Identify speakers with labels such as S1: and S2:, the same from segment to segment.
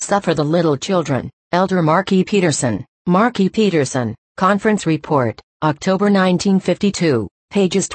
S1: Suffer the little children. Elder Mark E. Peterson. Mark E. Peterson, Conference Report, October 1952, pages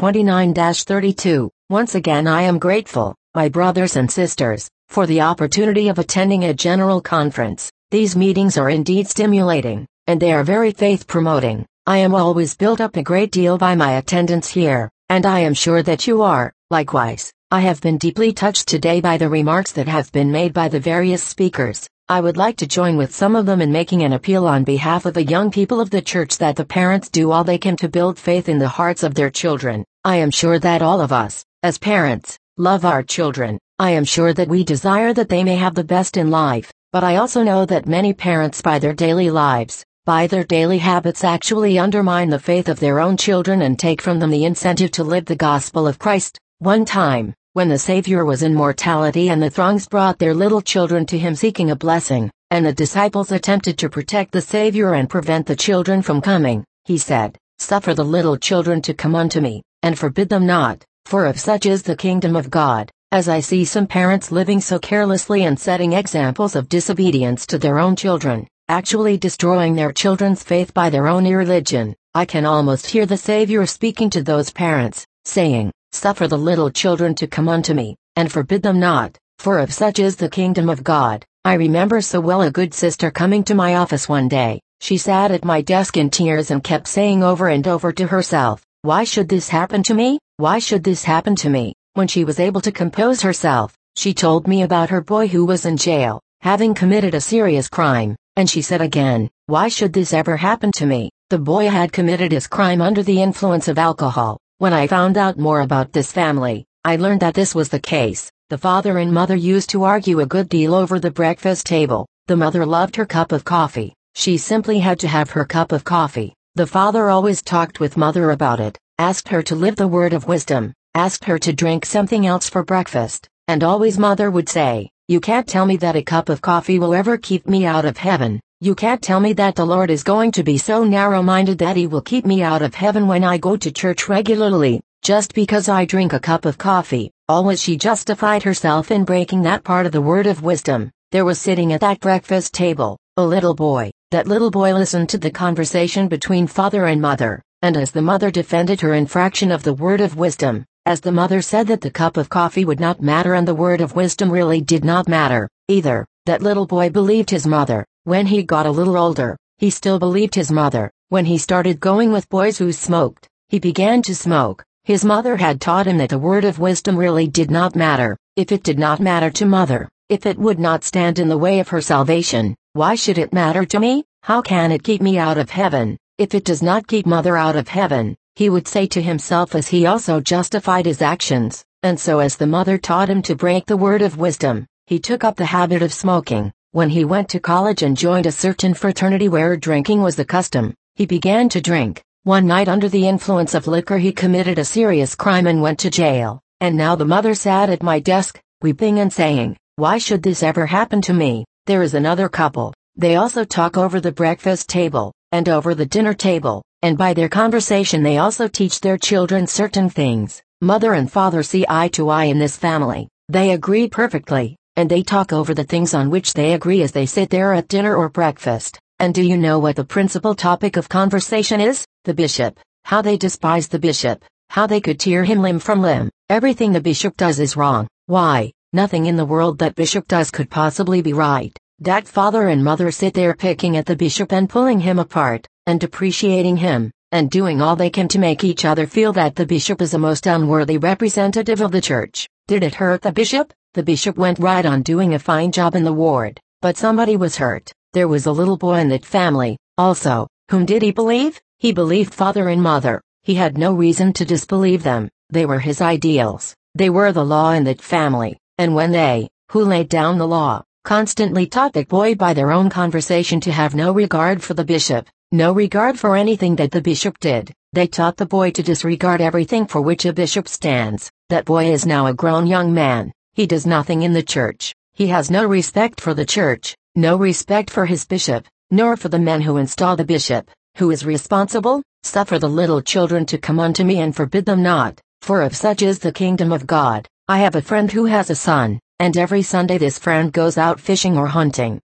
S1: 29-32. Once again I am grateful, my brothers and sisters, for the opportunity of attending a general conference. These meetings are indeed stimulating, and they are very faith-promoting. I am always built up a great deal by my attendance here, and I am sure that you are, likewise. I have been deeply touched today by the remarks that have been made by the various speakers. I would like to join with some of them in making an appeal on behalf of the young people of the church that the parents do all they can to build faith in the hearts of their children. I am sure that all of us, as parents, love our children. I am sure that we desire that they may have the best in life, but I also know that many parents by their daily lives, by their daily habits actually undermine the faith of their own children and take from them the incentive to live the gospel of Christ. One time, when the Savior was in mortality and the throngs brought their little children to him seeking a blessing, and the disciples attempted to protect the Savior and prevent the children from coming, he said, "Suffer the little children to come unto me, and forbid them not, for of such is the kingdom of God." As I see some parents living so carelessly and setting examples of disobedience to their own children, actually destroying their children's faith by their own irreligion, I can almost hear the Savior speaking to those parents, saying, "Suffer the little children to come unto me, and forbid them not, for of such is the kingdom of God." I remember so well a good sister coming to my office one day. She sat at my desk in tears and kept saying over and over to herself, "Why should this happen to me? Why should this happen to me?" When she was able to compose herself, she told me about her boy who was in jail, having committed a serious crime, and she said again, "Why should this ever happen to me?" The boy had committed his crime under the influence of alcohol. When I found out more about this family, I learned that this was the case. The father and mother used to argue a good deal over the breakfast table. The mother loved her cup of coffee. She simply had to have her cup of coffee. The father always talked with mother about it, asked her to live the word of wisdom, asked her to drink something else for breakfast, and always mother would say, "You can't tell me that a cup of coffee will ever keep me out of heaven. You can't tell me that the Lord is going to be so narrow-minded that he will keep me out of heaven when I go to church regularly, just because I drink a cup of coffee." Always she justified herself in breaking that part of the word of wisdom. There was sitting at that breakfast table, a little boy. That little boy listened to the conversation between father and mother, and as the mother defended her infraction of the word of wisdom, as the mother said that the cup of coffee would not matter and the word of wisdom really did not matter, either, that little boy believed his mother. When he got a little older, he still believed his mother. When he started going with boys who smoked, he began to smoke. His mother had taught him that the word of wisdom really did not matter. If it did not matter to mother, if it would not stand in the way of her salvation, why should it matter to me? How can it keep me out of heaven? If it does not keep mother out of heaven, he would say to himself as he also justified his actions. And so as the mother taught him to break the word of wisdom, he took up the habit of smoking. When he went to college and joined a certain fraternity where drinking was the custom, he began to drink. One night under the influence of liquor he committed a serious crime and went to jail. And now the mother sat at my desk, weeping and saying, "Why should this ever happen to me?" There is another couple. They also talk over the breakfast table, and over the dinner table, and by their conversation they also teach their children certain things. Mother and father see eye to eye in this family. They agree perfectly, and they talk over the things on which they agree as they sit there at dinner or breakfast. And do you know what the principal topic of conversation is? The bishop. How they despise the bishop. How they could tear him limb from limb. Everything the bishop does is wrong. Why, nothing in the world that bishop does could possibly be right. That father and mother sit there picking at the bishop and pulling him apart, and depreciating him, and doing all they can to make each other feel that the bishop is a most unworthy representative of the church. Did it hurt the bishop? The bishop went right on doing a fine job in the ward, but somebody was hurt. There was a little boy in that family, also. Whom did he believe? He believed father and mother. He had no reason to disbelieve them. They were his ideals. They were the law in that family, and when they, who laid down the law, constantly taught that boy by their own conversation to have no regard for the bishop, no regard for anything that the bishop did, they taught the boy to disregard everything for which a bishop stands. That boy is now a grown young man. He does nothing in the church. He has no respect for the church, no respect for his bishop, nor for the men who install the bishop. Who is responsible? Suffer the little children to come unto me and forbid them not, for of such is the kingdom of God. I have a friend who has a son, and every Sunday this friend goes out fishing or hunting.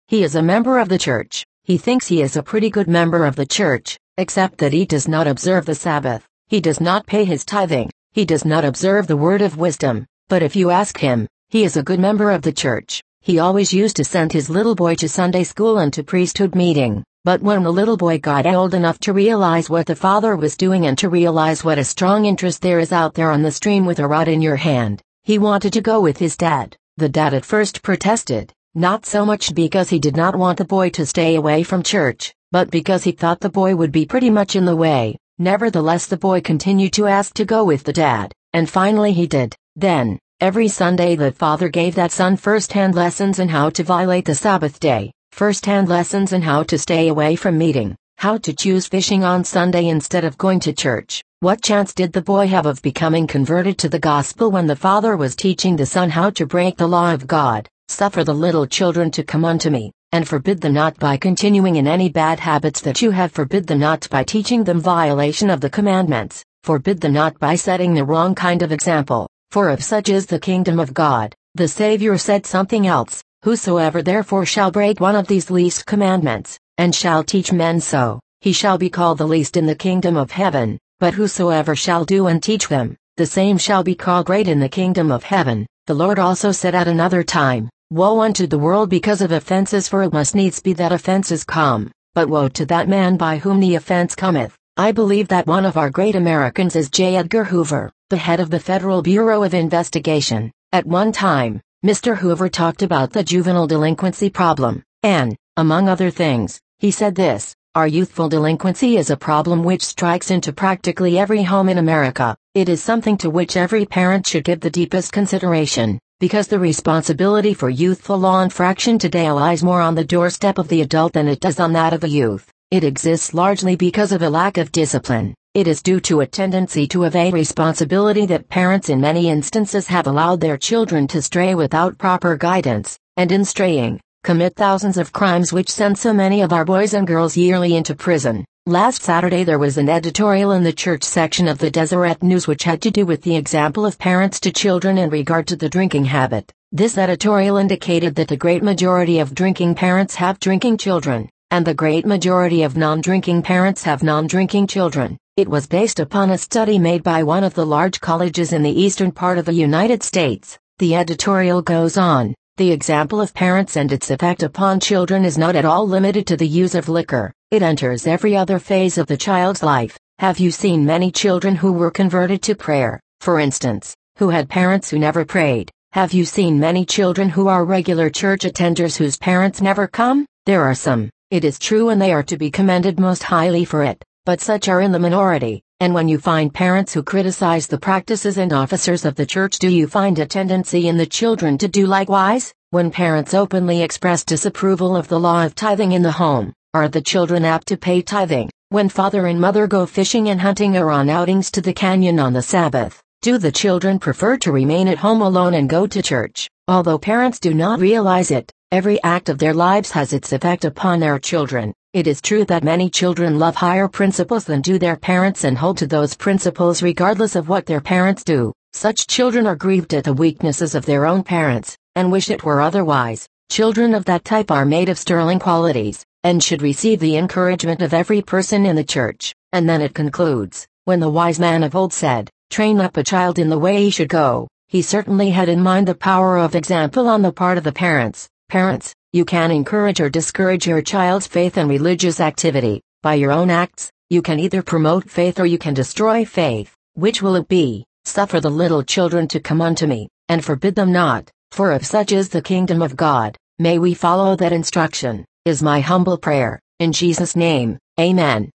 S1: He is a member of the church. He thinks he is a pretty good member of the church, except that he does not observe the Sabbath. He does not pay his tithing. He does not observe the word of wisdom. But if you ask him, he is a good member of the church. He always used to send his little boy to Sunday school and to priesthood meeting. But when the little boy got old enough to realize what the father was doing and to realize what a strong interest there is out there on the stream with a rod in your hand, he wanted to go with his dad. The dad at first protested, not so much because he did not want the boy to stay away from church, but because he thought the boy would be pretty much in the way. Nevertheless, the boy continued to ask to go with the dad, and finally he did. Then, every Sunday the father gave that son first-hand lessons in how to violate the Sabbath day, first-hand lessons in how to stay away from meeting, how to choose fishing on Sunday instead of going to church. What chance did the boy have of becoming converted to the gospel when the father was teaching the son how to break the law of God? Suffer the little children to come unto me, and forbid them not by continuing in any bad habits that you have. Forbid them not by teaching them violation of the commandments. Forbid them not by setting the wrong kind of example, for of such is the kingdom of God. The Savior said something else. Whosoever therefore shall break one of these least commandments, and shall teach men so, he shall be called the least in the kingdom of heaven. But whosoever shall do and teach them, the same shall be called great in the kingdom of heaven. The Lord also said at another time, Woe unto the world because of offenses, for it must needs be that offenses come, but woe to that man by whom the offense cometh. I believe that one of our great Americans is J. Edgar Hoover, the head of the Federal Bureau of Investigation. At one time, Mr. Hoover talked about the juvenile delinquency problem, and, among other things, he said this: Our youthful delinquency is a problem which strikes into practically every home in America. It is something to which every parent should give the deepest consideration, because the responsibility for youthful law infraction today lies more on the doorstep of the adult than it does on that of the youth. It exists largely because of a lack of discipline. It is due to a tendency to evade responsibility that parents in many instances have allowed their children to stray without proper guidance, and in straying, commit thousands of crimes which send so many of our boys and girls yearly into prison. Last Saturday there was an editorial in the church section of the Deseret News which had to do with the example of parents to children in regard to the drinking habit. This editorial indicated that the great majority of drinking parents have drinking children, and the great majority of non-drinking parents have non-drinking children. It was based upon a study made by one of the large colleges in the eastern part of the United States. The editorial goes on. The example of parents and its effect upon children is not at all limited to the use of liquor. It enters every other phase of the child's life. Have you seen many children who were converted to prayer, for instance, who had parents who never prayed? Have you seen many children who are regular church attenders whose parents never come? There are some, it is true, and they are to be commended most highly for it, but such are in the minority. And when you find parents who criticize the practices and officers of the church, do you find a tendency in the children to do likewise? When parents openly express disapproval of the law of tithing in the home, are the children apt to pay tithing? When father and mother go fishing and hunting or on outings to the canyon on the Sabbath, do the children prefer to remain at home alone and go to church? Although parents do not realize it, every act of their lives has its effect upon their children. It is true that many children love higher principles than do their parents and hold to those principles regardless of what their parents do. Such children are grieved at the weaknesses of their own parents, and wish it were otherwise. Children of that type are made of sterling qualities, and should receive the encouragement of every person in the church. And then it concludes, when the wise man of old said, Train up a child in the way he should go, he certainly had in mind the power of example on the part of the parents. Parents, you can encourage or discourage your child's faith and religious activity. By your own acts, you can either promote faith or you can destroy faith. Which will it be? Suffer the little children to come unto me, and forbid them not, for of such is the kingdom of God. May we follow that instruction, is my humble prayer. In Jesus' name, amen.